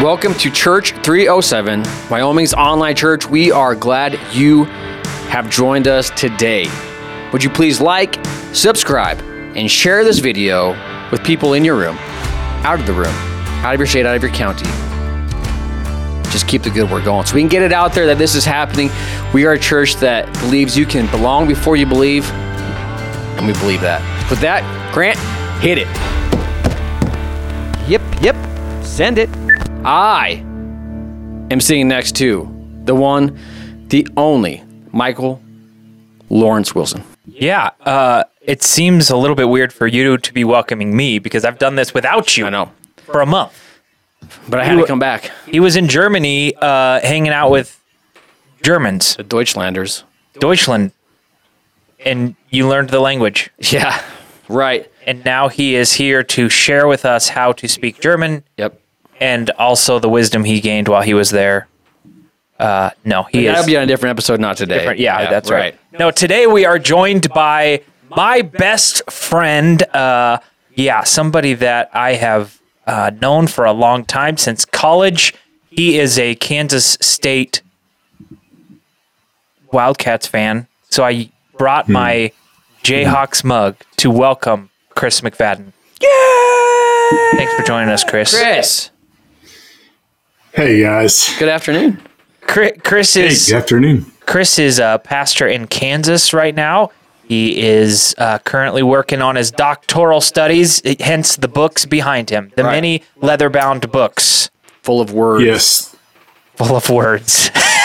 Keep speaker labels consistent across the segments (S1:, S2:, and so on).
S1: Welcome to Church 307, Wyoming's online church. We are glad you have joined us today. Would you please like, subscribe, and share this video with people in your room, out of the room, out of your state, out of your county. Just keep the good work going so we can get it out there that this is happening. We are a church that believes you can belong before you believe, and we believe that. With that, Grant, hit it. Yep, send it. I am sitting next to the one, the only, Michael Lawrence Wilson.
S2: Yeah, it seems a little bit weird for you to be welcoming me because I've done this without you.
S1: I know.
S2: For a month.
S1: But I had to come back.
S2: He was in Germany hanging out with Germans.
S1: The Deutschlanders.
S2: Deutschland. And you learned the language.
S1: Yeah, right.
S2: And now he is here to share with us how to speak German.
S1: Yep.
S2: And also the wisdom he gained while he was there. That'll be on
S1: a different episode, not today.
S2: Yeah, that's right. No, today we are joined by my best friend. Somebody that I have known for a long time, since college. He is a Kansas State Wildcats fan. So I brought my Jayhawks mug to welcome Chris McFadden. Yay! Thanks for joining us, Chris.
S1: Chris.
S3: Hey, guys.
S1: Good afternoon.
S2: Chris is
S3: good afternoon.
S2: Chris is a pastor in Kansas right now. He is currently working on his doctoral studies, hence the books behind him, the many leather-bound books.
S1: Full of words.
S3: Yes.
S2: Full of words.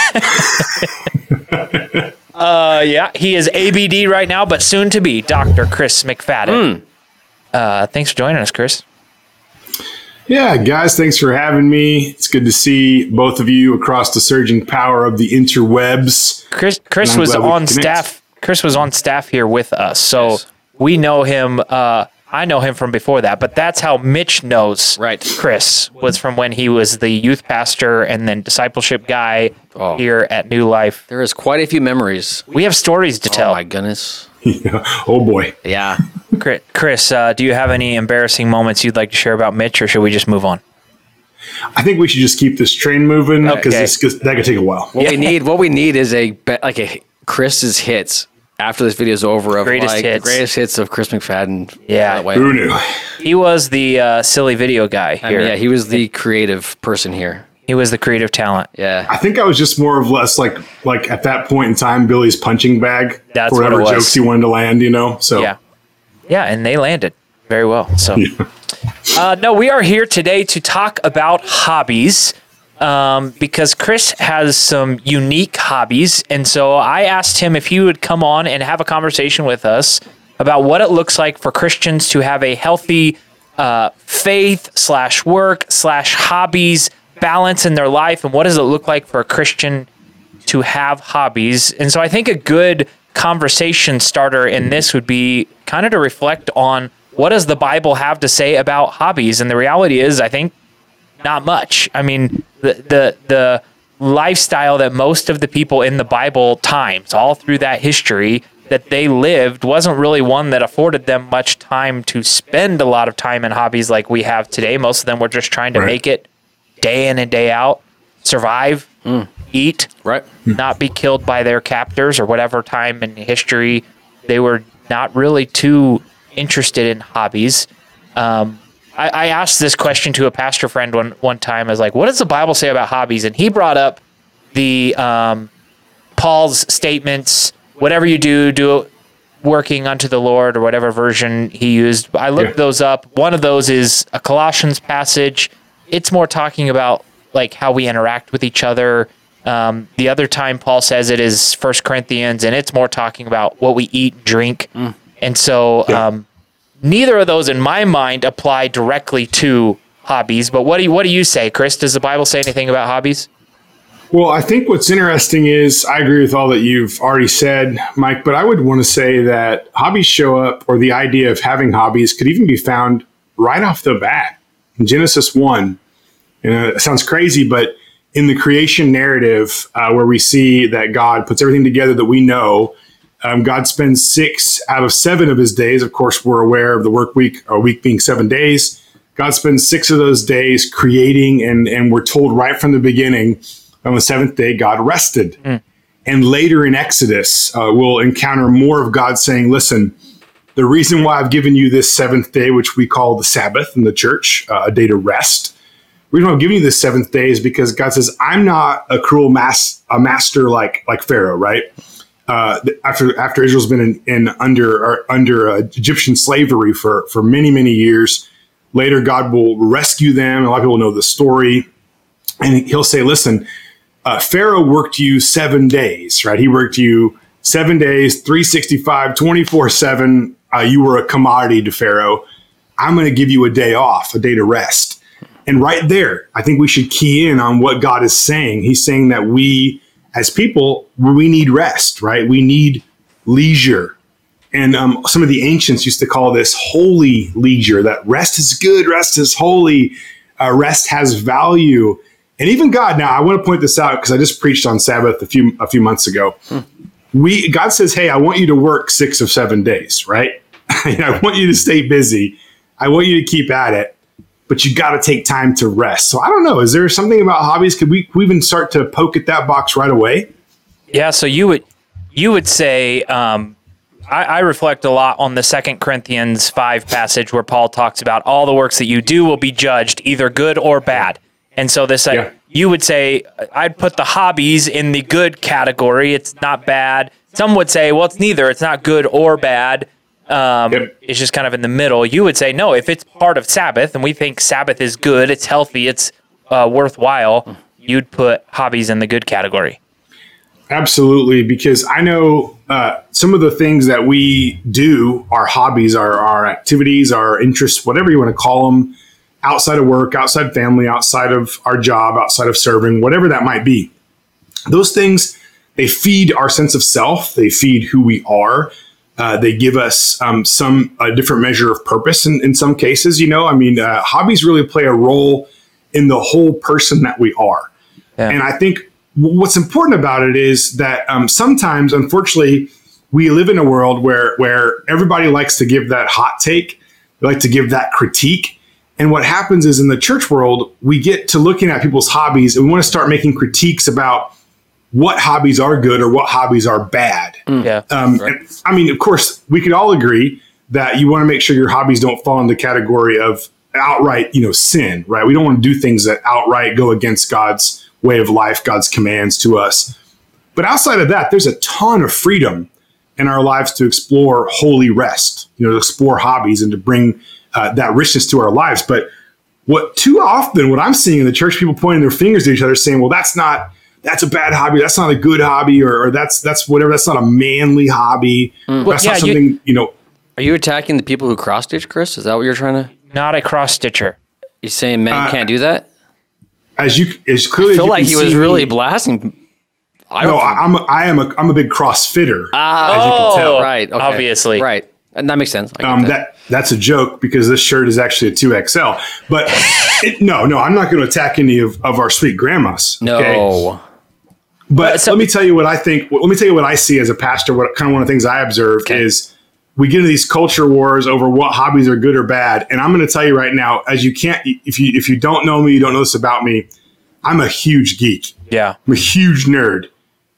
S2: He is ABD right now, but soon to be Dr. Chris McFadden. Thanks for joining us, Chris.
S3: Yeah, guys, thanks for having me. It's good to see both of you across the surging power of the interwebs.
S2: Chris was on staff. Chris was on staff here with us, so we know him. I know him from before that, but that's how Mitch knows Chris, was from when he was the youth pastor and then discipleship guy here at New Life.
S1: There is quite a few memories.
S2: We have stories to tell.
S1: Oh, my goodness.
S3: Oh, boy.
S1: Yeah.
S2: Chris, do you have any embarrassing moments you'd like to share about Mitch, or should we just move on?
S3: I think we should just keep this train moving because that could take a while.
S1: What we need is a Chris's hits after this video is over of the greatest hits of Chris McFadden.
S2: Yeah.
S3: Who knew?
S2: He was the silly video guy here.
S1: He was the creative person here.
S2: He was the creative talent.
S1: Yeah.
S3: I think I was just more or less like at that point in time, Billy's punching bag.
S2: That's
S3: for whatever
S2: what it was.
S3: jokes he wanted to land, So
S2: yeah, and they landed very well. So, no, we are here today to talk about hobbies. Because Chris has some unique hobbies. And so I asked him if he would come on and have a conversation with us about what it looks like for Christians to have a healthy faith/work/hobbies balance in their life. And what does it look like for a Christian to have hobbies? And so I think a good conversation starter in this would be kind of to reflect on what does the Bible have to say about hobbies? And the reality is, I think, not much. I mean, the lifestyle that most of the people in the Bible times, all through that history that they lived, wasn't really one that afforded them much time to spend a lot of time in hobbies like we have today. Most of them were just trying to make it day in and day out, survive, eat, not be killed by their captors or whatever time in history. They were not really too interested in hobbies. I asked this question to a pastor friend one time. I was like, what does the Bible say about hobbies? And he brought up the Paul's statements, whatever you do it working unto the Lord, or whatever version he used. I looked those up. One of those is a Colossians passage. It's more talking about like how we interact with each other. The other time Paul says it is 1 Corinthians, and it's more talking about what we eat and drink. And so neither of those, in my mind, apply directly to hobbies. But what do you say, Chris? Does the Bible say anything about hobbies?
S3: Well, I think what's interesting is I agree with all that you've already said, Mike, but I would want to say that hobbies show up, or the idea of having hobbies could even be found right off the bat in Genesis 1. It sounds crazy, but in the creation narrative, where we see that God puts everything together that we know, God spends 6 out of 7 of his days. Of course, we're aware of the work week, or week being 7 days. God spends 6 of those days creating, and we're told right from the beginning, on the 7th day, God rested. And later in Exodus, we'll encounter more of God saying, listen, the reason why I've given you this 7th day, which we call the Sabbath in the church, a day to rest, the reason why I'm giving you this 7th day is because God says, I'm not a cruel master like Pharaoh, right? After Israel's been under Egyptian slavery for many, many years, later God will rescue them. A lot of people know the story. And he'll say, listen, Pharaoh worked you 7 days, right? He worked you 7 days, 365, 24/7. You were a commodity to Pharaoh. I'm going to give you a day off, a day to rest. And right there, I think we should key in on what God is saying. He's saying that we, as people, we need rest, right? We need leisure. And some of the ancients used to call this holy leisure, that rest is good, rest is holy, rest has value. And even God, now I want to point this out because I just preached on Sabbath a few months ago. God says, hey, I want you to work 6 of 7 days, right? I want you to stay busy. I want you to keep at it, but you got to take time to rest. So I don't know. Is there something about hobbies? Could we even start to poke at that box right away?
S2: Yeah. So you would say, I reflect a lot on the 2 Corinthians 5 passage where Paul talks about all the works that you do will be judged either good or bad. And so you would say, I'd put the hobbies in the good category. It's not bad. Some would say, well, it's neither. It's not good or bad. It's just kind of in the middle. You would say, no, if it's part of Sabbath and we think Sabbath is good, it's healthy, it's worthwhile, you'd put hobbies in the good category.
S3: Absolutely, because I know some of the things that we do, our hobbies, our activities, our interests, whatever you want to call them, outside of work, outside family, outside of our job, outside of serving, whatever that might be. Those things, they feed our sense of self. They feed who we are. They give us a different measure of purpose in some cases. Hobbies really play a role in the whole person that we are. Yeah. And I think what's important about it is that sometimes, unfortunately, we live in a world where everybody likes to give that hot take. They like to give that critique. And what happens is in the church world, we get to looking at people's hobbies and we want to start making critiques about what hobbies are good or what hobbies are bad.
S2: Yeah.
S3: Right. And, of course, we could all agree that you want to make sure your hobbies don't fall in the category of outright, sin, right? We don't want to do things that outright go against God's way of life, God's commands to us. But outside of that, there's a ton of freedom in our lives to explore holy rest, to explore hobbies and to bring that richness to our lives. But what I'm seeing in the church, people pointing their fingers at each other saying, well, that's a bad hobby. That's not a good hobby, or that's whatever. That's not a manly hobby. That's not something,
S1: Are you attacking the people who cross stitch, Chris? Is that what you're trying to?
S2: Not a cross stitcher.
S1: You saying men can't do that?
S3: As clearly,
S1: I feel like he was really blasting.
S3: I'm a big CrossFitter. As you can tell.
S1: Right. Okay.
S2: Obviously.
S1: Right. And that makes sense.
S3: That's a joke because this shirt is actually a 2XL. But no, I'm not going to attack any of our sweet grandmas. Okay?
S1: No.
S3: But let me tell you what I think. Let me tell you what I see as a pastor. What kind of one of the things I observe is we get into these culture wars over what hobbies are good or bad. And I'm going to tell you right now, if you don't know me, you don't know this about me, I'm a huge geek.
S2: Yeah.
S3: I'm a huge nerd.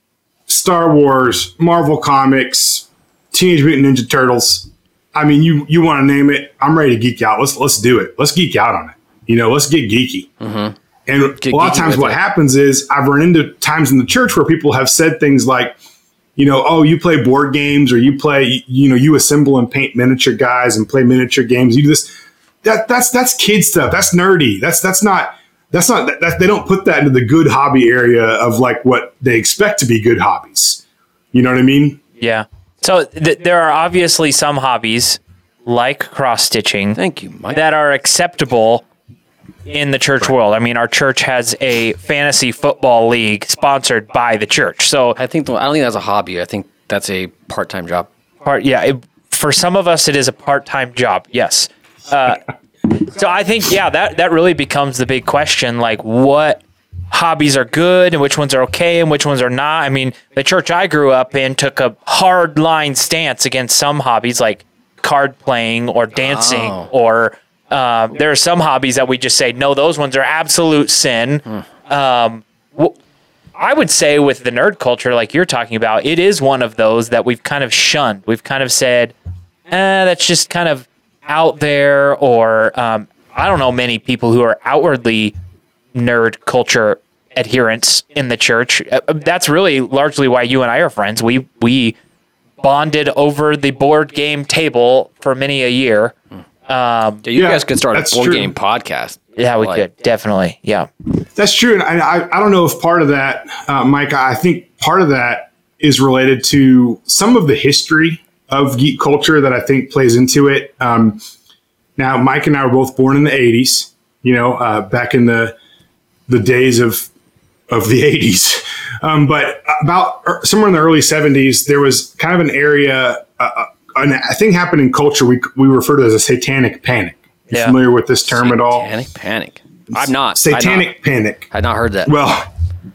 S3: Star Wars, Marvel Comics, Teenage Mutant Ninja Turtles. I mean, you want to name it. I'm ready to geek out. Let's do it. Let's geek out on it. Let's get geeky. Mm-hmm. And a lot of times what happens is I've run into times in the church where people have said things like, oh, you play board games, or you play, you assemble and paint miniature guys and play miniature games. You do this. That's kid stuff. That's nerdy. That's not they don't put that into the good hobby area of like what they expect to be good hobbies. You know what I mean?
S2: Yeah. So there are obviously some hobbies like cross stitching.
S1: Thank you, Mike.
S2: That are acceptable in the church world. I mean, our church has a fantasy football league sponsored by the church. So
S1: I don't think that's a hobby. I think that's a part-time job.
S2: For some of us, it is a part-time job. Yes. So I think, that really becomes the big question, like what hobbies are good and which ones are okay and which ones are not. I mean, the church I grew up in took a hard line stance against some hobbies like card playing or dancing or There are some hobbies that we just say, no, those ones are absolute sin. I would say with the nerd culture, like you're talking about, it is one of those that we've kind of shunned. We've kind of said, that's just kind of out there, or I don't know many people who are outwardly nerd culture adherents in the church. That's really largely why you and I are friends. We bonded over the board game table for many a year.
S1: You guys could start a board game podcast.
S2: Yeah, we could. Definitely. Yeah.
S3: That's true. And I don't know if part of that, Mike, I think part of that is related to some of the history of geek culture that I think plays into it. Now, Mike and I were both born in the 80s, back in the days of the 80s. But about somewhere in the early 70s, there was kind of an area, a thing happened in culture we refer to as a satanic panic. You familiar with this term at all?
S1: Satanic panic. I'm not.
S3: Satanic panic.
S1: I'd not heard that.
S3: Well,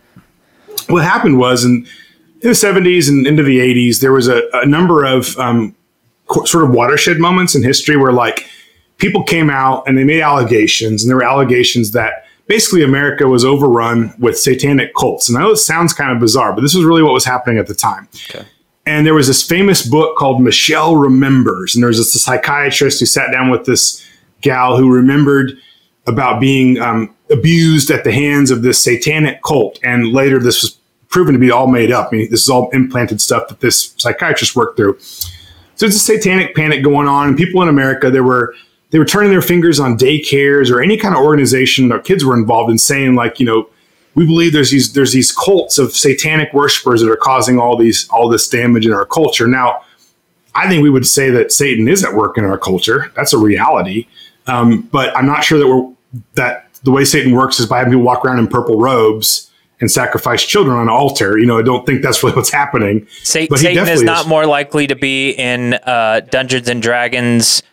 S3: what happened was in the 70s and into the 80s, there was a number of sort of watershed moments in history where like people came out and they made allegations, and there were allegations that basically America was overrun with satanic cults. And I know it sounds kind of bizarre, but this was really what was happening at the time.
S1: Okay.
S3: And there was this famous book called Michelle Remembers. And there was this psychiatrist who sat down with this gal who remembered about being abused at the hands of this satanic cult. And later this was proven to be all made up. I mean, this is all implanted stuff that this psychiatrist worked through. So it's a satanic panic going on. And people in America, they were turning their fingers on daycares or any kind of organization their kids were involved in, saying like, we believe there's these cults of satanic worshipers that are causing all this damage in our culture. Now, I think we would say that Satan is at work in our culture. That's a reality. But I'm not sure that the way Satan works is by having people walk around in purple robes and sacrifice children on an altar. I don't think that's really what's happening.
S2: Satan is not more likely to be in Dungeons and Dragons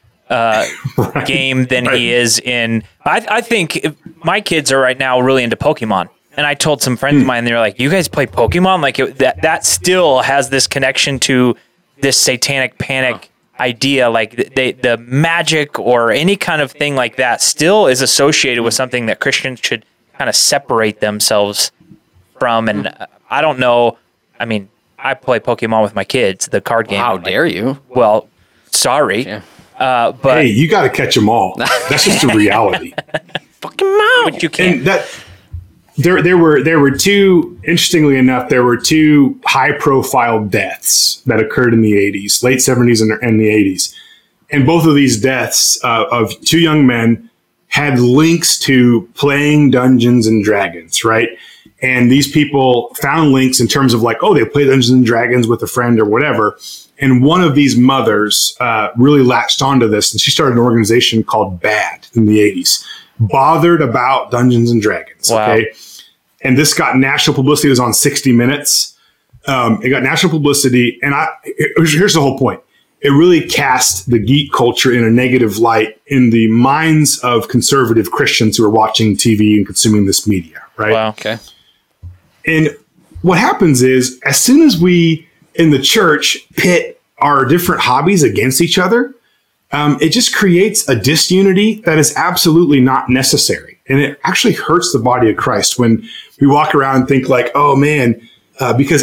S2: game than he is in. I think my kids are right now really into Pokemon. And I told some friends of mine, they were like, "You guys play Pokemon?" Like that still has this connection to this satanic panic idea. Like the magic or any kind of thing like that still is associated with something that Christians should kind of separate themselves from. And I don't know. I mean, I play Pokemon with my kids, the card game.
S1: How dare you?
S2: Well, sorry. Yeah. But
S3: hey, you got to catch them all. That's just a reality.
S2: Fuck 'em out. But you can't.
S3: And there were two, interestingly enough, there were two high-profile deaths that occurred in the 80s, late 70s and the 80s. And both of these deaths of two young men had links to playing Dungeons and Dragons, right? And these people found links in terms of like, oh, they play Dungeons and Dragons with a friend or whatever. And one of these mothers really latched onto this, and she started an organization called BAD in the 80s. Bothered about Dungeons and Dragons.
S2: Wow.
S3: Okay. And this got national publicity. It was on 60 Minutes. It got national publicity. And here's the whole point. It really cast the geek culture in a negative light in the minds of conservative Christians who are watching TV and consuming this media. Right.
S2: Wow.
S1: Okay.
S3: And what happens is, as soon as we in the church pit our different hobbies against each other, it just creates a disunity that is absolutely not necessary. And it actually hurts the body of Christ when we walk around and think like, oh man, because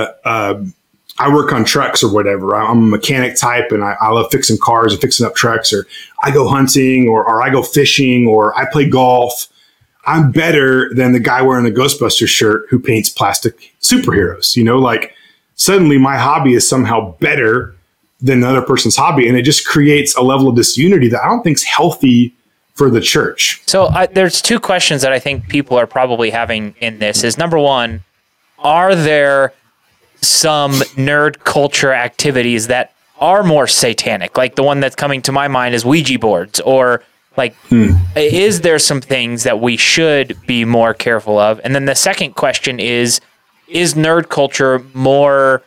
S3: I work on trucks or whatever. I'm a mechanic type and I love fixing cars and fixing up trucks, or I go hunting or I go fishing or I play golf. I'm better than the guy wearing the Ghostbusters shirt who paints plastic superheroes. Like suddenly my hobby is somehow better than another person's hobby. And it just creates a level of disunity that I don't think is healthy for the church.
S2: So there's two questions that I think people are probably having in this is, number one, are there some nerd culture activities that are more satanic? Like the one that's coming to my mind is Ouija boards, or like, is there some things that we should be more careful of? And then the second question is nerd culture more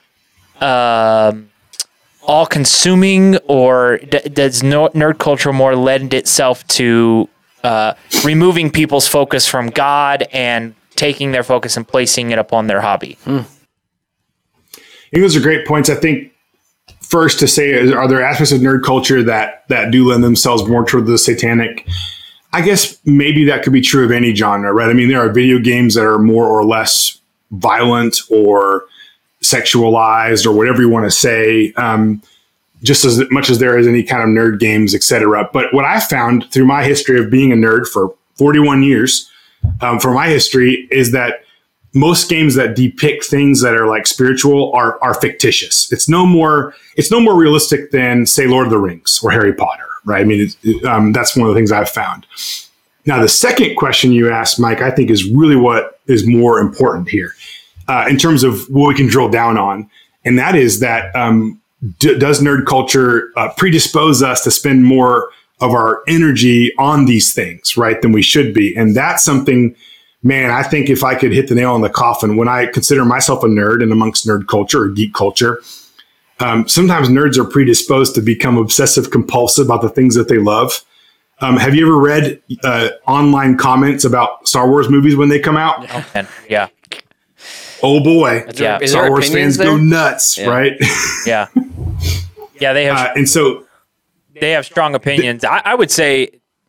S2: all-consuming, or does nerd culture more lend itself to removing people's focus from God and taking their focus and placing it upon their hobby?
S3: I think those are great points. I think first to say, are there aspects of nerd culture that do lend themselves more toward the satanic? I guess maybe that could be true of any genre, right? I mean, there are video games that are more or less violent or sexualized or whatever you want to say, just as much as there is any kind of nerd games, etc. But what I found through my history of being a nerd for 41 years, for my history, is that most games that depict things that are like spiritual are fictitious. It's no more realistic than, say, Lord of the Rings or Harry Potter, right? I mean, that's one of the things I've found. Now, the second question you asked, Mike, I think is really what is more important here in terms of what we can drill down on. And that is that does nerd culture predispose us to spend more of our energy on these things, right, than we should be? And that's something, man, I think if I could hit the nail on the coffin, when I consider myself a nerd and amongst nerd culture or geek culture, sometimes nerds are predisposed to become obsessive compulsive about the things that they love. Have you ever read online comments about Star Wars movies when they come out?
S2: Yeah.
S3: Oh boy.
S2: Yeah.
S3: Star Wars fans go nuts, right?
S2: Yeah. Yeah, they have
S3: and so
S2: they have strong opinions. I would say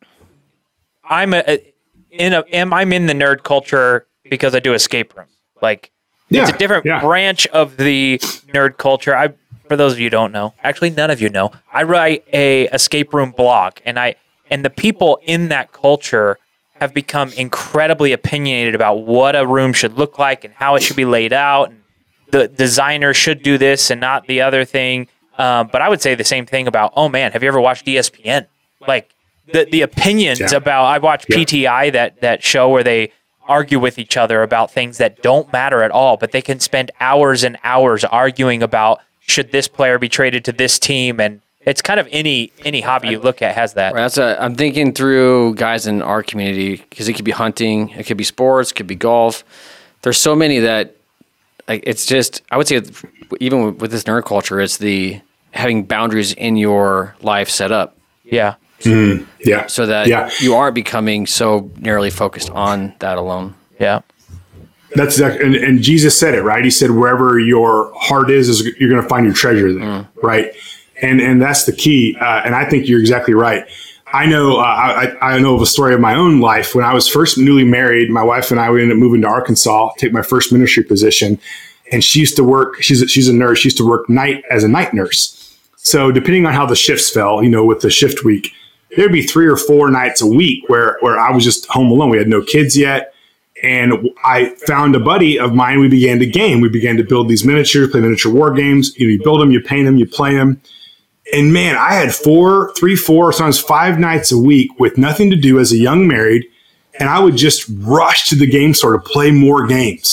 S2: I'm in the nerd culture because I do escape rooms. Like it's a different branch of the nerd culture. For those of you who don't know, actually none of you know, I write a escape room blog, and the people in that culture have become incredibly opinionated about what a room should look like and how it should be laid out. And the designer should do this and not the other thing. But I would say the same thing about, oh man, have you ever watched ESPN? Like the opinions about, I watched PTI, that show where they argue with each other about things that don't matter at all, but they can spend hours and hours arguing about, should this player be traded to this team? And it's kind of any hobby you look at has that.
S1: Right, I'm thinking through guys in our community, because it could be hunting, it could be sports, it could be golf. There's so many that, like, it's just, I would say, even with this nerd culture, it's the having boundaries in your life set up.
S2: Yeah.
S1: So that you aren't becoming so narrowly focused on that alone.
S2: Yeah.
S3: That's exactly, and Jesus said it, right? He said, wherever your heart is you're going to find your treasure there, right? And that's the key. And I think you're exactly right. I know I know of a story of my own life. When I was first newly married, my wife and I, we ended up moving to Arkansas, take my first ministry position. And she used to work, she's a nurse, she used to work as a night nurse. So depending on how the shifts fell, with the shift week, there'd be 3 or 4 nights a week where I was just home alone. We had no kids yet. And I found a buddy of mine. We began to game. We began to build these miniatures, play miniature war games. You build them, you paint them, you play them. And man, I had 4, sometimes 5 nights a week with nothing to do as a young married. And I would just rush to the game store to play more games,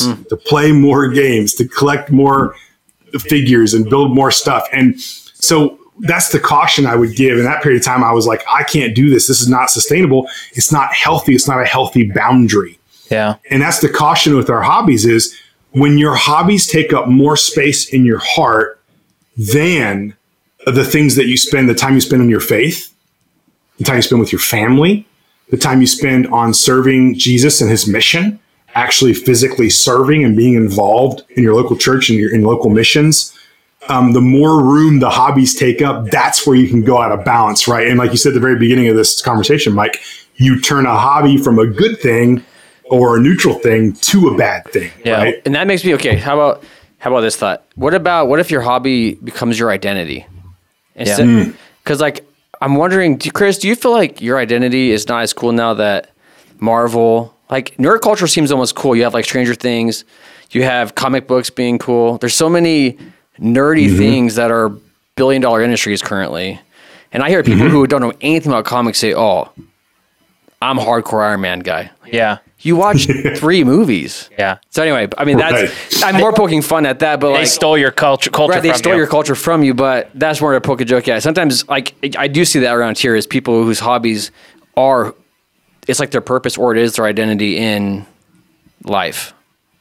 S3: to collect more figures and build more stuff. And so that's the caution I would give. In that period of time, I was like, I can't do this. This is not sustainable. It's not healthy. It's not a healthy boundary.
S2: Yeah.
S3: And that's the caution with our hobbies is when your hobbies take up more space in your heart than the things that you spend, the time you spend on your faith, the time you spend with your family, the time you spend on serving Jesus and his mission, actually physically serving and being involved in your local church and in local missions, the more room the hobbies take up, that's where you can go out of balance, right? And like you said at the very beginning of this conversation, Mike, you turn a hobby from a good thing or a neutral thing to a bad thing, right?
S1: And that makes me, okay, how about this thought? What if your hobby becomes your identity? Because I'm wondering, Chris, do you feel like your identity is not as cool now that Marvel, like nerd culture seems almost cool. You have like Stranger Things, you have comic books being cool. There's so many nerdy things that are billion-dollar industries currently. And I hear people who don't know anything about comics say, oh, I'm a hardcore Iron Man guy.
S2: Yeah.
S1: You watched 3 movies.
S2: Yeah.
S1: So anyway, I mean, I'm more poking fun at that, but
S2: they stole your culture
S1: right, they stole
S2: you.
S1: your culture from you, but that's more to poke a joke at. Sometimes, like, I do see that around here is people whose hobbies are, it's like their purpose or it is their identity in life.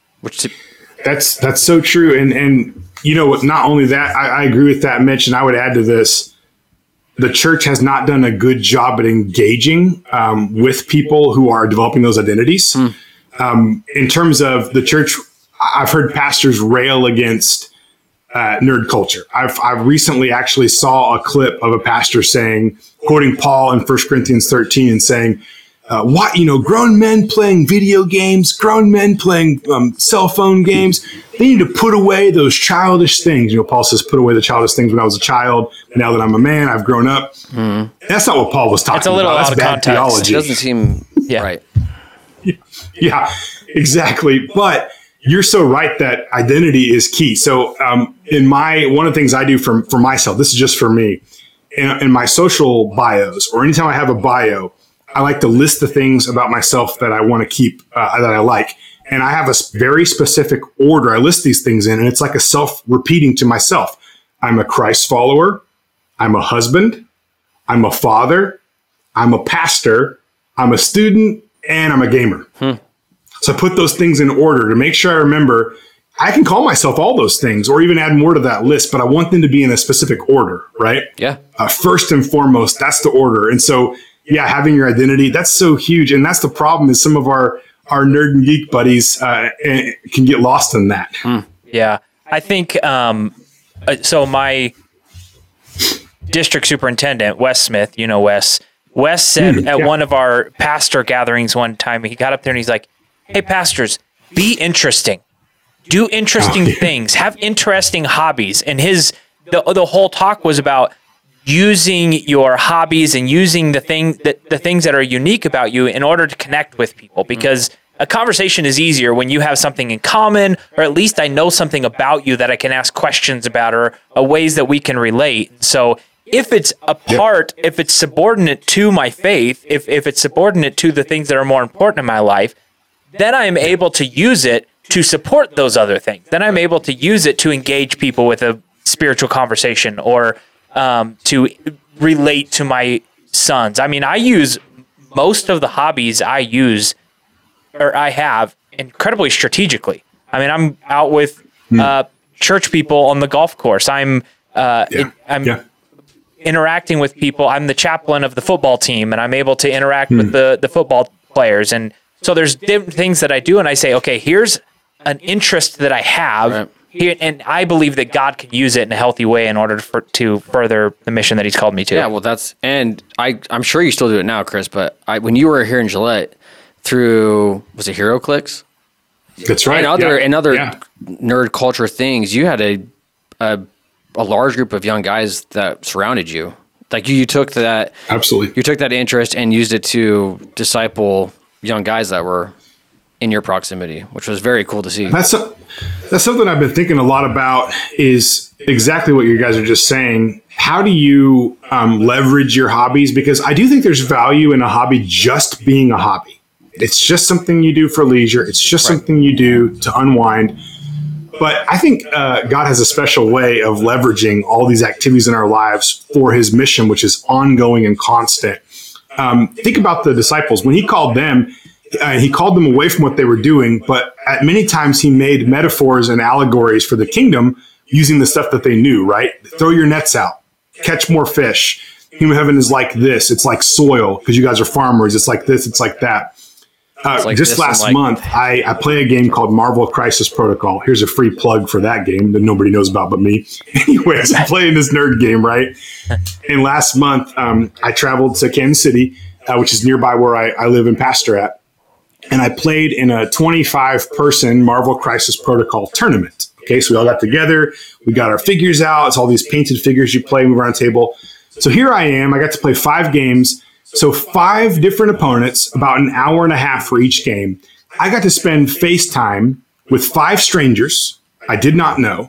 S3: That's so true. And not only that, I agree with that, Mitch, and I would add to this, the church has not done a good job at engaging with people who are developing those identities. In terms of the church, I've heard pastors rail against nerd culture. I've recently actually saw a clip of a pastor quoting Paul in 1 Corinthians 13 and saying, grown men playing video games, grown men playing cell phone games, they need to put away those childish things. Paul says, put away the childish things when I was a child. Now that I'm a man, I've grown up. Mm-hmm. That's not what Paul was talking about.
S2: It's a little out of context.
S3: Theology.
S1: It doesn't seem right.
S3: Yeah, exactly. But you're so right that identity is key. So one of the things I do for myself, this is just for me, in my social bios, or anytime I have a bio, I like to list the things about myself that I want to keep, that I like. And I have a very specific order I list these things in, and it's like a self-repeating to myself. I'm a Christ follower. I'm a husband. I'm a father. I'm a pastor. I'm a student, and I'm a gamer. So I put those things in order to make sure I remember. I can call myself all those things or even add more to that list, but I want them to be in a specific order, right?
S1: Yeah.
S3: First and foremost, that's the order. And so, yeah, having your identity, that's so huge. And that's the problem is some of our nerd and geek buddies can get lost in that.
S2: Yeah. I think, so my district superintendent, Wes Smith, Wes said at one of our pastor gatherings one time, he got up there and he's like, hey, pastors, be interesting. Do interesting things. Have interesting hobbies. And the whole talk was about using your hobbies and using the things that are unique about you in order to connect with people. Because a conversation is easier when you have something in common, or at least I know something about you that I can ask questions about, or ways that we can relate. So if it's if it's subordinate to my faith, if it's subordinate to the things that are more important in my life, then I'm able to use it to support those other things. Then I'm able to use it to engage people with a spiritual conversation, or to relate to my sons. I mean, I use most of the hobbies I have incredibly strategically. I mean, I'm out with church people on the golf course. I'm interacting with people. I'm the chaplain of the football team, and I'm able to interact with the football players. And so there's different things that I do, and I say, okay, here's an interest that I have here, and I believe that God can use it in a healthy way in order to further the mission that He's called me to.
S1: Yeah, well, I'm sure you still do it now, Chris. But when you were here in Gillette, through was it HeroClix?
S3: That's right.
S1: And other nerd culture things, you had a large group of young guys that surrounded you. Like you took that absolutely. You took that interest and used it to disciple young guys that were in your proximity, which was very cool to see. That's
S3: something I've been thinking a lot about, is exactly what you guys are just saying. How do you leverage your hobbies? Because I do think there's value in a hobby just being a hobby. It's just something you do for leisure. It's just something you do to unwind. But I think God has a special way of leveraging all these activities in our lives for His mission, which is ongoing and constant. Think about the disciples. When He called them away from what they were doing, but at many times He made metaphors and allegories for the kingdom using the stuff that they knew, right? Throw your nets out, catch more fish. Kingdom of heaven is like this. It's like soil, because you guys are farmers. It's like this. It's like that. Just last month, I play a game called Marvel Crisis Protocol. Here's a free plug for that game that nobody knows about but me. Anyways, I'm playing this nerd game, right? And last month, I traveled to Kansas City, which is nearby where I live and pastor at. And I played in a 25-person Marvel Crisis Protocol tournament. Okay, so we all got together. We got our figures out. It's all these painted figures you play, move around a table. So here I am. I got to play 5 games. So 5 different opponents, about an hour and a half for each game. I got to spend FaceTime with 5 strangers I did not know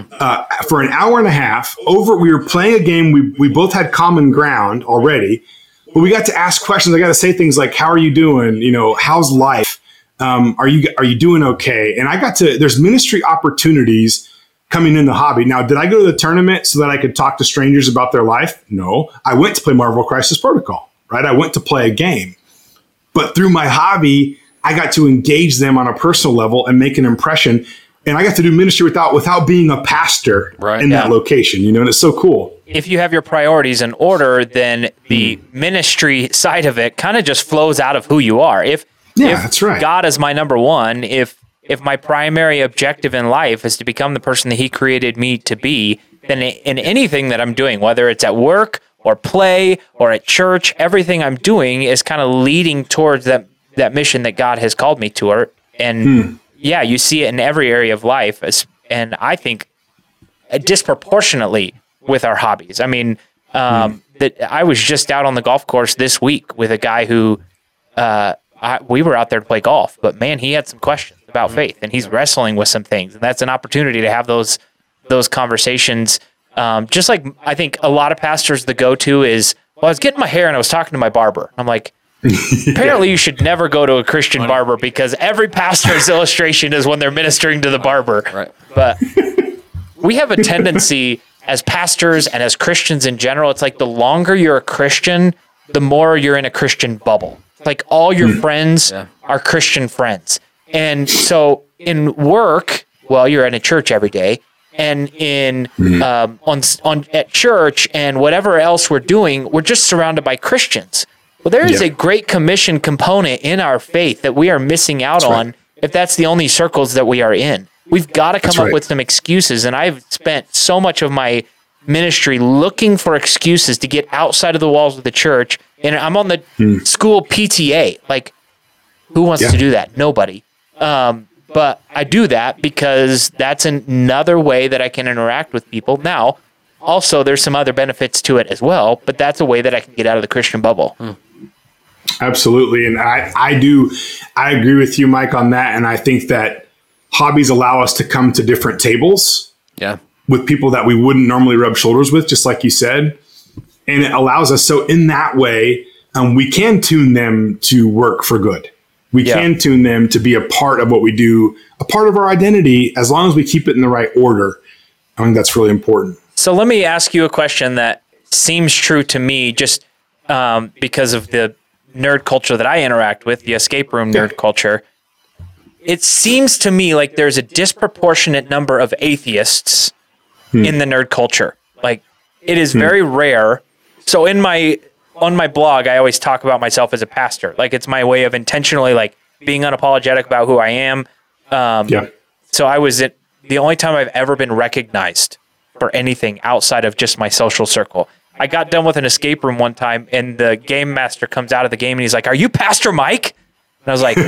S3: for an hour and a half. We were playing a game. We both had common ground already, but we got to ask questions. I got to say things like, "How are you doing? How's life? Are you doing okay?" And there's ministry opportunities coming in the hobby. Now, did I go to the tournament so that I could talk to strangers about their life? No, I went to play Marvel Crisis Protocol. Right? I went to play a game, but through my hobby, I got to engage them on a personal level and make an impression. And I got to do ministry without being a pastor in that location, and it's so cool.
S2: If you have your priorities in order, then the ministry side of it kind of just flows out of who you are. If
S3: that's right.
S2: God is my number one, if if my primary objective in life is to become the person that he created me to be, then in anything that I'm doing, whether it's at work or play or at church, everything I'm doing is kind of leading towards that mission that God has called me to. And yeah, you see it in every area of life. And I think disproportionately with our hobbies. I mean, that I was just out on the golf course this week with a guy who we were out there to play golf, but man, he had some questions about faith, and he's wrestling with some things, and that's an opportunity to have those conversations. Just like I think a lot of pastors, the go-to is, well, I was getting my hair and I was talking to my barber. I'm like, apparently you should never go to a Christian barber, because every pastor's illustration is when they're ministering to the barber.
S1: Right.
S2: But we have a tendency as pastors and as Christians in general, it's like the longer you're a Christian, the more you're in a Christian bubble. Like all your friends are Christian friends. And so in work, well, you're in a church every day, and in at church and whatever else we're doing, we're just surrounded by Christians. Well, there is a Great Commission component in our faith that we are missing out on if that's the only circles that we are in. We've got to come up with some excuses, and I've spent so much of my ministry looking for excuses to get outside of the walls of the church, and I'm on the school PTA. Like, who wants to do that? Nobody. But I do that because that's another way that I can interact with people. Now, also, there's some other benefits to it as well, but that's a way that I can get out of the Christian bubble.
S3: Absolutely. And I agree with you, Mike, on that. And I think that hobbies allow us to come to different tables with people that we wouldn't normally rub shoulders with, just like you said. And it allows us, so in that way, we can tune them to work for good. We can tune them to be a part of what we do, a part of our identity, as long as we keep it in the right order. I think that's really important.
S2: So let me ask you a question that seems true to me just because of the nerd culture that I interact with, the escape room nerd culture. It seems to me like there's a disproportionate number of atheists in the nerd culture. Like, it is very rare. So on my blog, I always talk about myself as a pastor. Like, it's my way of intentionally like being unapologetic about who I am. So I was the only time I've ever been recognized for anything outside of just my social circle. I got done with an escape room one time, and the game master comes out of the game and he's like, "Are you Pastor Mike?" And I was like,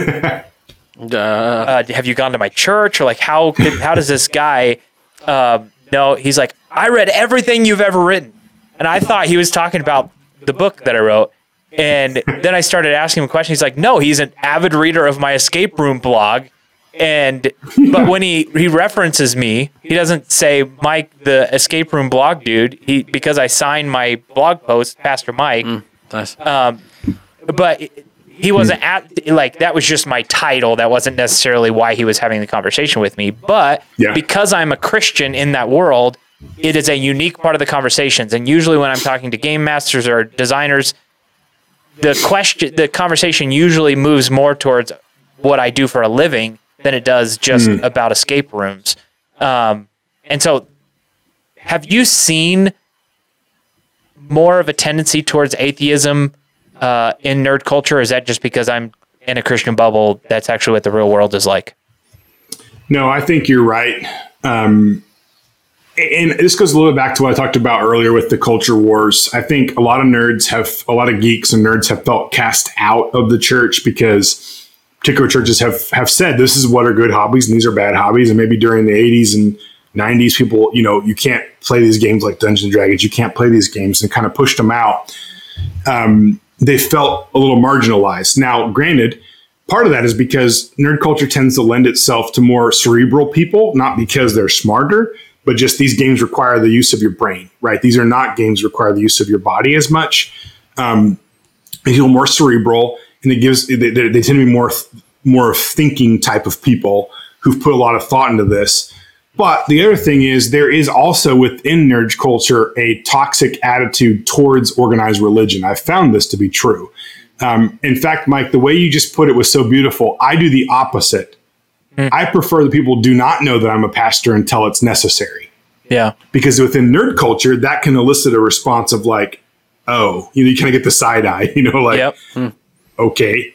S2: have you gone to my church? Or like, how does this guy know? He's like, "I read everything you've ever written." And I thought he was talking about the book that I wrote. And then I started asking him a question. He's like, "No, he's an avid reader of my escape room blog." But when he references me, he doesn't say Mike, the escape room blog dude. Because I signed my blog post, Pastor Mike.
S1: Nice.
S2: But he wasn't that was just my title. That wasn't necessarily why he was having the conversation with me. But because I'm a Christian in that world, it is a unique part of the conversations. And usually when I'm talking to game masters or designers, the conversation usually moves more towards what I do for a living than it does just about escape rooms. And so have you seen more of a tendency towards atheism in nerd culture? Or is that just because I'm in a Christian bubble? That's actually what the real world is like.
S3: No, I think you're right. And this goes a little bit back to what I talked about earlier with the culture wars. I think a lot of geeks and nerds have felt cast out of the church because particular churches have said this is what are good hobbies and these are bad hobbies. And maybe during the 80s and 90s, people, you can't play these games like Dungeons and Dragons. You can't play these games, and kind of pushed them out. They felt a little marginalized. Now, granted, part of that is because nerd culture tends to lend itself to more cerebral people, not because they're smarter, but just these games require the use of your brain, right? These are not games that require the use of your body as much. They feel more cerebral, and they tend to be more thinking type of people who've put a lot of thought into this. But the other thing is there is also within nerd culture a toxic attitude towards organized religion. I've found this to be true. In fact, Mike, the way you just put it was so beautiful. I do the opposite. I prefer that people do not know that I'm a pastor until it's necessary.
S2: Yeah.
S3: Because within nerd culture, that can elicit a response of like, oh, you kind of get the side eye, okay.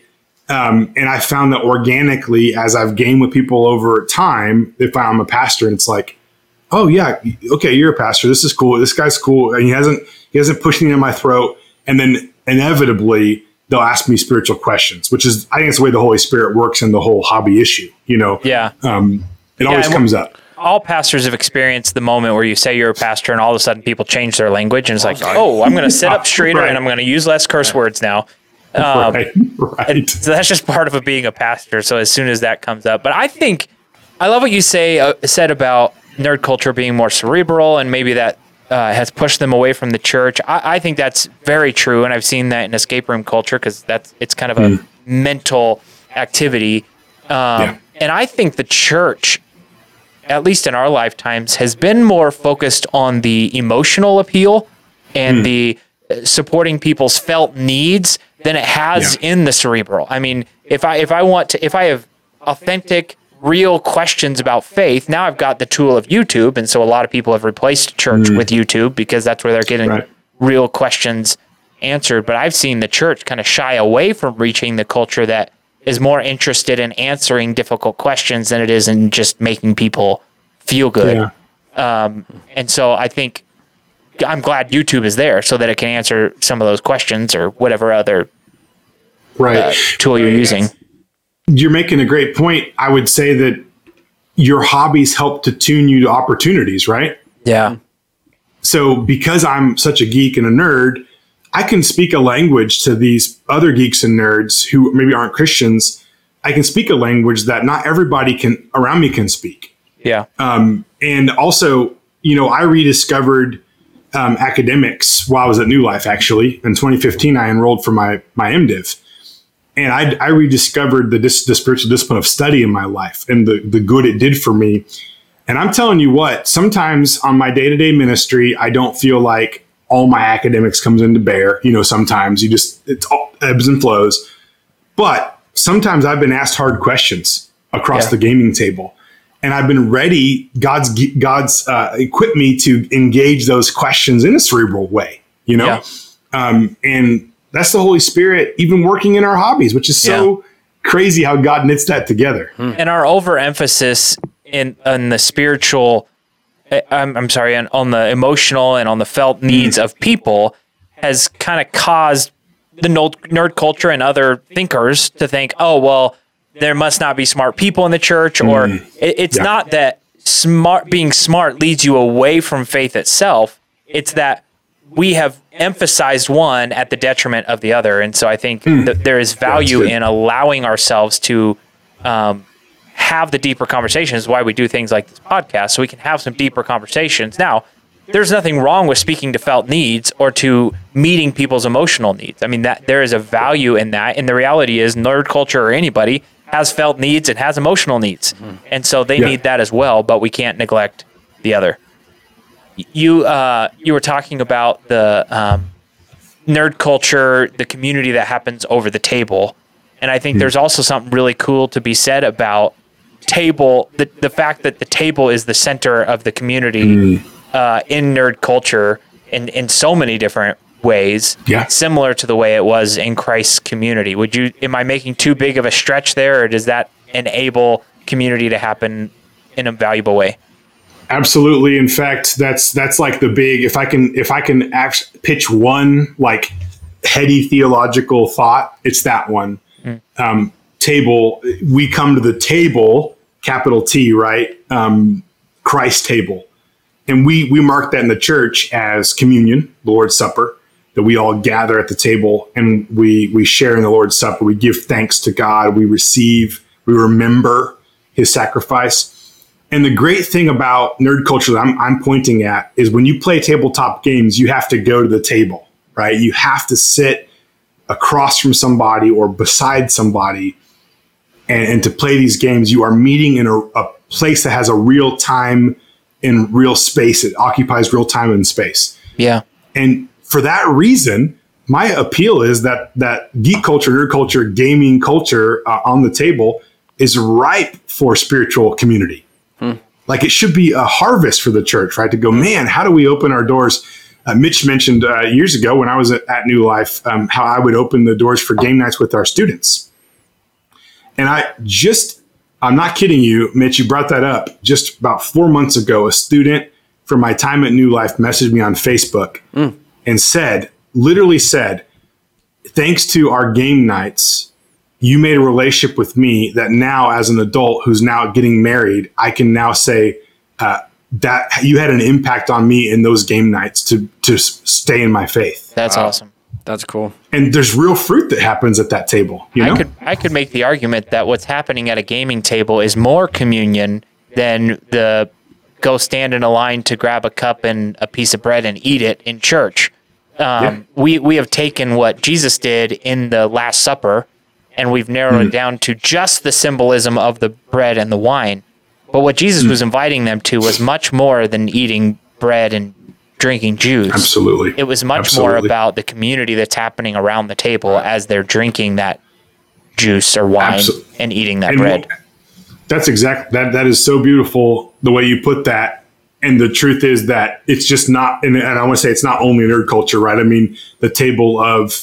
S3: And I found that organically, as I've gained with people over time, if I'm a pastor and it's like, oh yeah, okay, you're a pastor. This is cool. This guy's cool. And he hasn't pushed me in my throat. And then inevitably they'll ask me spiritual questions, which is, I think it's the way the Holy Spirit works in the whole hobby issue,
S2: Yeah.
S3: It always comes up.
S2: All pastors have experienced the moment where you say you're a pastor and all of a sudden people change their language and it's like, oh, I'm going to sit up straighter and I'm going to use less curse words now.
S3: Right.
S2: So that's just part of being a pastor. So as soon as that comes up, but I love what you said about nerd culture being more cerebral and maybe that has pushed them away from the church. I think that's very true. And I've seen that in escape room culture because it's kind of a mental activity. And I think the church, at least in our lifetimes, has been more focused on the emotional appeal and the supporting people's felt needs than it has in the cerebral. I mean, if I have authentic, real questions about faith, now I've got the tool of YouTube, and so a lot of people have replaced church with YouTube because that's where they're getting real questions answered. But I've seen the church kind of shy away from reaching the culture that is more interested in answering difficult questions than it is in just making people feel good. And so I think I'm glad YouTube is there so that it can answer some of those questions or whatever other tool you're using.
S3: You're making a great point. I would say that your hobbies help to tune you to opportunities, right?
S2: Yeah.
S3: So because I'm such a geek and a nerd, I can speak a language to these other geeks and nerds who maybe aren't Christians. I can speak a language that not everybody around me can speak.
S2: Yeah.
S3: And also, I rediscovered academics while I was at New Life, actually. In 2015, I enrolled for my MDiv. And I rediscovered the spiritual discipline of study in my life and the good it did for me. And I'm telling you what, sometimes on my day-to-day ministry, I don't feel like all my academics comes into bear. Sometimes it's all ebbs and flows. But sometimes I've been asked hard questions across the gaming table. And I've been ready. God's equipped me to engage those questions in a cerebral way, and that's the Holy Spirit even working in our hobbies, which is so crazy how God knits that together.
S2: And our overemphasis on the spiritual, on the emotional and on the felt needs of people has kind of caused the nerd culture and other thinkers to think, oh, well, there must not be smart people in the church, or it's not that being smart leads you away from faith itself. It's that we have emphasized one at the detriment of the other. And so I think that there is value in allowing ourselves to have the deeper conversations, why we do things like this podcast, so we can have some deeper conversations. Now, there's nothing wrong with speaking to felt needs or to meeting people's emotional needs. I mean, that there is a value in that. And the reality is nerd culture or anybody has felt needs and has emotional needs. And so they need that as well, but we can't neglect the other. You were talking about the nerd culture, the community that happens over the table. And I think there's also something really cool to be said about the fact that the table is the center of the community in nerd culture in so many different ways, similar to the way it was in Christ's community. Am I making too big of a stretch there, or does that enable community to happen in a valuable way?
S3: Absolutely. In fact, that's like the big, if I can pitch one like heady theological thought, it's that one. Table, we come to the table, capital T, right? Christ table. And we mark that in the church as communion, the Lord's Supper, that we all gather at the table and we share in the Lord's Supper. We give thanks to God. We remember his sacrifice. And the great thing about nerd culture that I'm pointing at is when you play tabletop games, you have to go to the table, right? You have to sit across from somebody or beside somebody. And to play these games, you are meeting in a place that has a real time and real space. It occupies real time and space.
S2: Yeah.
S3: And for that reason, my appeal is that geek culture, nerd culture, gaming culture on the table is ripe for spiritual community. Like it should be a harvest for the church, right? To go, man, how do we open our doors? Mitch mentioned years ago when I was at New Life, how I would open the doors for game nights with our students. And I'm not kidding you, Mitch, you brought that up. Just about 4 months ago, a student from my time at New Life messaged me on Facebook and literally said, thanks to our game nights, you made a relationship with me that now, as an adult who's now getting married, I can now say that you had an impact on me in those game nights to stay in my faith.
S2: That's awesome.
S1: That's cool.
S3: And there's real fruit that happens at that table. You know?
S2: I could make the argument that what's happening at a gaming table is more communion than the go stand in a line to grab a cup and a piece of bread and eat it in church. We have taken what Jesus did in the Last Supper, and we've narrowed it down to just the symbolism of the bread and the wine. But what Jesus was inviting them to was much more than eating bread and drinking juice.
S3: Absolutely.
S2: It was much more about the community that's happening around the table as they're drinking that juice or wine and eating that bread.
S3: That's that is so beautiful the way you put that. And the truth is that it's just not, and I want to say it's not only nerd culture, right? I mean, the table of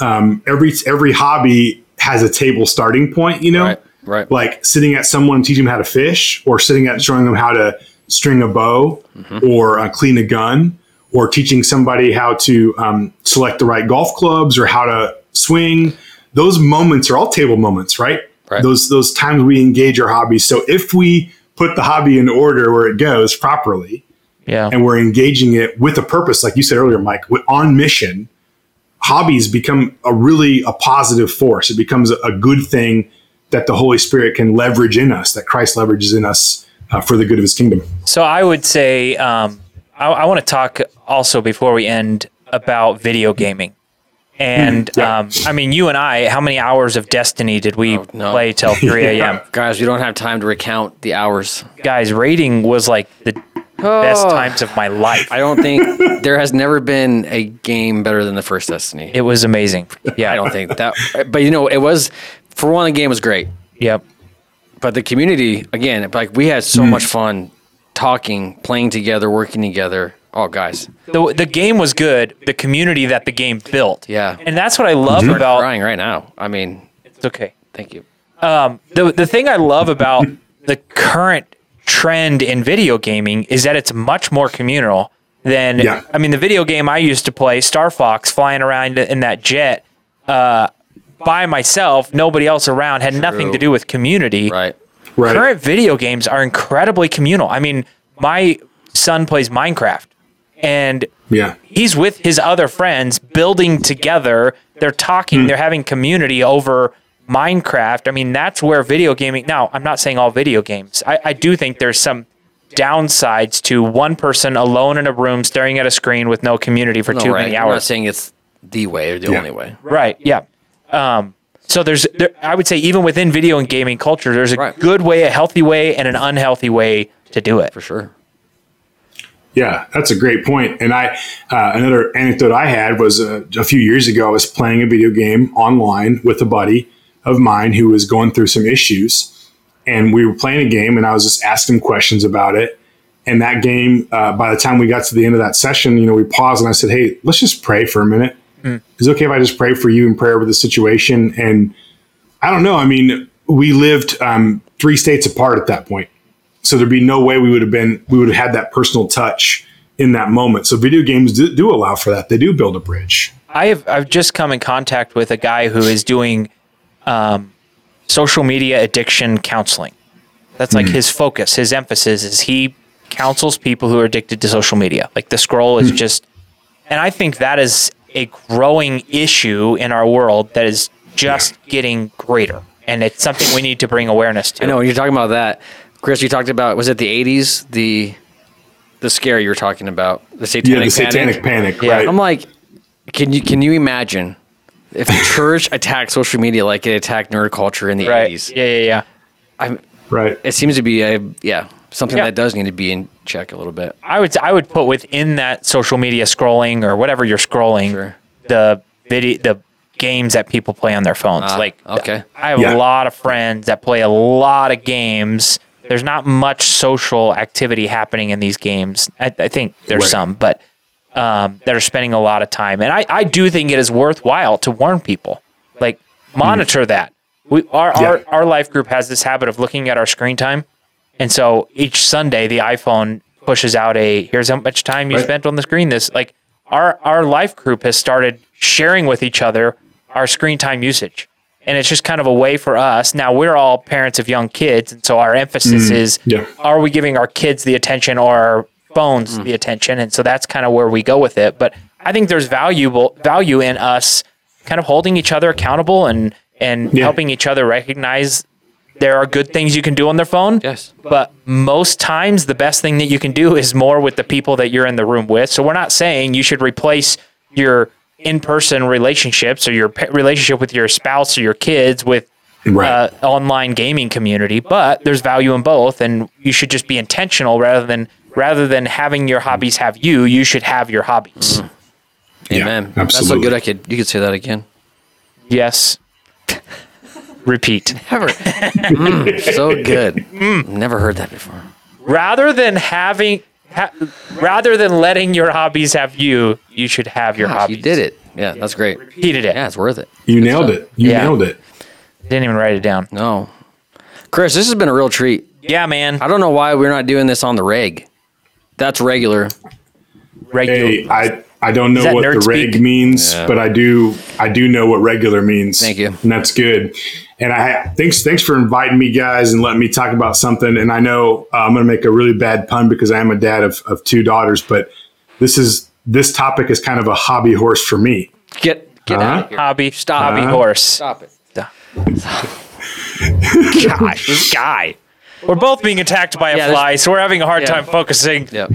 S3: every hobby has a table starting point, you know?
S1: Right.
S3: Like sitting at someone teaching them how to fish, or sitting at showing them how to string a bow or clean a gun, or teaching somebody how to select the right golf clubs or how to swing. Those moments are all table moments, right? Those times we engage our hobbies. So if we put the hobby in order where it goes properly, and we're engaging it with a purpose, like you said earlier, Mike, on mission, hobbies become a positive force. It becomes a good thing that the Holy Spirit can leverage in us, that Christ leverages in us for the good of his kingdom.
S2: So I would say I want to talk also before we end about video gaming. And I mean, you and I, how many hours of Destiny did we play till 3 a.m.?
S1: Guys, we don't have time to recount the hours.
S2: Guys, raiding was like the best times of my life.
S1: I don't think there has never been a game better than the first Destiny.
S2: It was amazing. Yeah,
S1: I don't think that. But it was, for one, the game was great.
S2: Yep.
S1: But the community, again, like we had so much fun talking, playing together, working together. Oh, guys.
S2: The game was good. The community that the game built.
S1: Yeah.
S2: And that's what I love about...
S1: I'm crying right now. I mean...
S2: It's okay.
S1: Thank you.
S2: The thing I love about the current trend in video gaming is that it's much more communal than... Yeah. I mean, the video game I used to play, Star Fox, flying around in that jet by myself, nobody else around, had nothing to do with community.
S1: Right.
S2: Current video games are incredibly communal. I mean, my son plays Minecraft. And he's with his other friends building together. They're talking, they're having community over Minecraft. I mean, that's where video gaming... Now, I'm not saying all video games. I do think there's some downsides to one person alone in a room staring at a screen with no community for too many hours.
S1: I'm not saying it's the way or the only way.
S2: Right, yeah. So I would say even within video and gaming culture, there's a good way, a healthy way, and an unhealthy way to do it.
S1: For sure.
S3: Yeah, that's a great point. And another anecdote I had was a few years ago, I was playing a video game online with a buddy of mine who was going through some issues. And we were playing a game, and I was just asking him questions about it. And that game, by the time we got to the end of that session, we paused and I said, hey, let's just pray for a minute. Is it okay if I just pray for you and pray over the situation? And I don't know. I mean, we lived 3 states apart at that point. So there'd be no way we would have had that personal touch in that moment. So video games do allow for that. They do build a bridge.
S2: I've just come in contact with a guy who is doing social media addiction counseling. That's like his focus, his emphasis is he counsels people who are addicted to social media. Like the scroll is just, and I think that is a growing issue in our world that is just getting greater. And it's something we need to bring awareness to.
S1: I know when you're talking about that, Chris, you talked about, was it the 80s? The scare you were talking about, the satanic
S3: panic, right?
S1: I'm like, can you imagine if the church attacked social media like it attacked nerd culture in the 80s?
S2: Yeah.
S1: It seems to be something that does need to be in check a little bit.
S2: I would put within that social media scrolling or whatever you're scrolling, the games that people play on their phones. I have a lot of friends that play a lot of games. There's not much social activity happening in these games. I think there's some, but that are spending a lot of time. And I do think it is worthwhile to warn people. Like, monitor that. Our life group has this habit of looking at our screen time. And so each Sunday, the iPhone pushes out here's how much time you spent on the screen. Our life group has started sharing with each other our screen time usage. And it's just kind of a way for us. Now, we're all parents of young kids. And so our emphasis is, are we giving our kids the attention or our phones the attention? And so that's kind of where we go with it. But I think there's value in us kind of holding each other accountable and helping each other recognize there are good things you can do on their phone.
S1: Yes.
S2: But most times, the best thing that you can do is more with the people that you're in the room with. So we're not saying you should replace your in-person relationships or your relationship with your spouse or your kids with online gaming community, but there's value in both, and you should just be intentional rather than having your hobbies have you. You should have your hobbies.
S1: Amen.
S3: Yeah, absolutely.
S1: That's so good. You could say that again.
S2: Yes. Repeat.
S1: Never. So good. Never heard that before.
S2: Rather than letting your hobbies have you, you should have your hobbies.
S1: You did it. Yeah, that's great.
S2: Repeated it.
S1: Yeah, it's worth it.
S3: You nailed it. You nailed it.
S2: Didn't even write it down.
S1: No. Chris, this has been a real treat.
S2: Yeah, man.
S1: I don't know why we're not doing this on the reg. That's regular.
S3: Hey, I don't know what the reg means, but I do know what regular means.
S1: Thank you.
S3: And that's good. And thanks for inviting me, guys, and letting me talk about something. And I know I'm going to make a really bad pun because I am a dad of 2 daughters, but this topic is kind of a hobby horse for me.
S1: Get out of here.
S2: Hobby horse.
S1: Stop it.
S2: Gosh, this guy. We're both being attacked by a fly, so we're having a hard time focusing.
S1: Yep.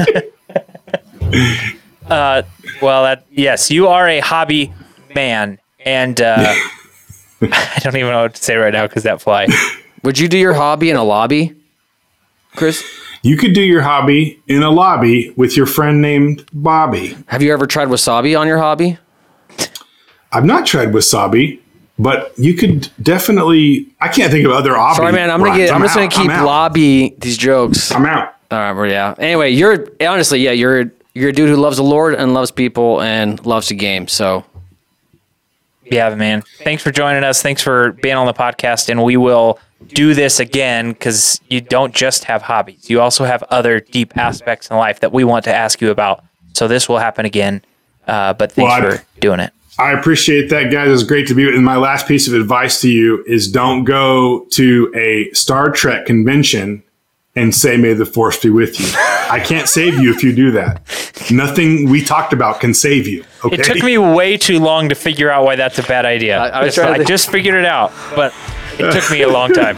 S2: Yes, you are a hobby man, and I don't even know what to say right now because that fly.
S1: Would you do your hobby in a lobby, Chris?
S3: You could do your hobby in a lobby with your friend named Bobby.
S1: Have you ever tried wasabi on your hobby?
S3: I've not tried wasabi, but you could definitely. I can't think of other options.
S1: Sorry, man. I'm just gonna keep lobby these jokes.
S3: I'm out.
S1: All right, well, yeah. Anyway, you're a dude who loves the Lord and loves people and loves to game. So,
S2: yeah, man. Thanks for joining us. Thanks for being on the podcast, and we will do this again because you don't just have hobbies. You also have other deep aspects in life that we want to ask you about. So this will happen again. But thanks for doing it.
S3: I appreciate that, guys. It's great to be. And my last piece of advice to you is don't go to a Star Trek convention and say, "May the Force be with you." I can't save you if you do that. Nothing we talked about can save you. Okay?
S2: It took me way too long to figure out why that's a bad idea. I just figured it out, but it took me a long time.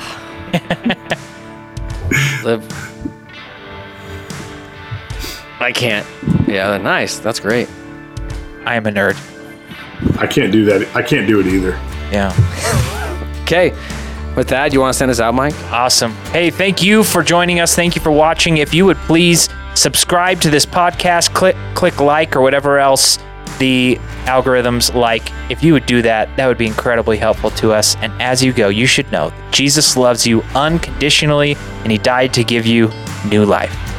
S1: I can't. Yeah, nice. That's great.
S2: I am a nerd.
S3: I can't do that. I can't do it either.
S2: Yeah.
S1: Okay. With that, you want to send us out, Mike?
S2: Awesome. Hey, thank you for joining us. Thank you for watching. If you would please subscribe to this podcast, click like or whatever else the algorithms like. If you would do that, that would be incredibly helpful to us. And as you go, you should know that Jesus loves you unconditionally and he died to give you new life.